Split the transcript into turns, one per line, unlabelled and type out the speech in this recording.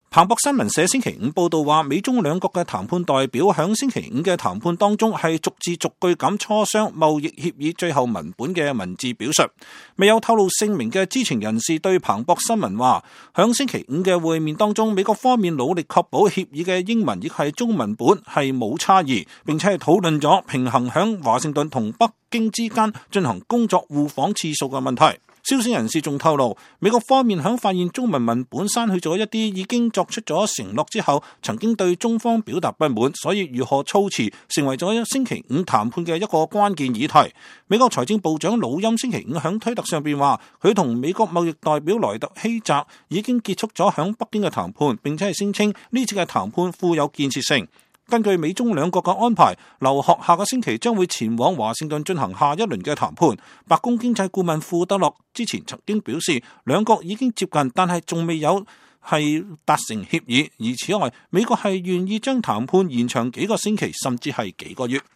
彭博新聞社星期五報道話，美中兩國嘅談判代表響星期五嘅談判當中係逐字逐句咁磋商貿易協議最後文本嘅文字表述。未有透露姓名嘅知情人士對彭博新聞話，響星期五嘅會面當中，美國方面努力確保協議嘅英文亦係中文本係冇差異，並且係討論咗平衡響華盛頓同北京之間進行工作互訪次數嘅問題。消息人士仲透露，美國方面響發現中文文本刪去咗一啲已經作出咗承諾之後，曾經對中方表達不滿，所以如何措辭成為咗星期五談判嘅一個關鍵議題。美國財政部長魯欽星期五響推特上邊話，佢同美國貿易代表萊特希澤已經結束咗響北京嘅談判，並且係聲稱呢次嘅談判富有建設性。根據美中兩國嘅安排，劉鶴下個星期將會前往華盛頓進行下一輪嘅談判。白宮經濟顧問庫德洛之前曾經表示，兩國已經接近，但係仲未有係達成協議。而此外，美國係願意將談判延長幾個星期，甚至係幾個月。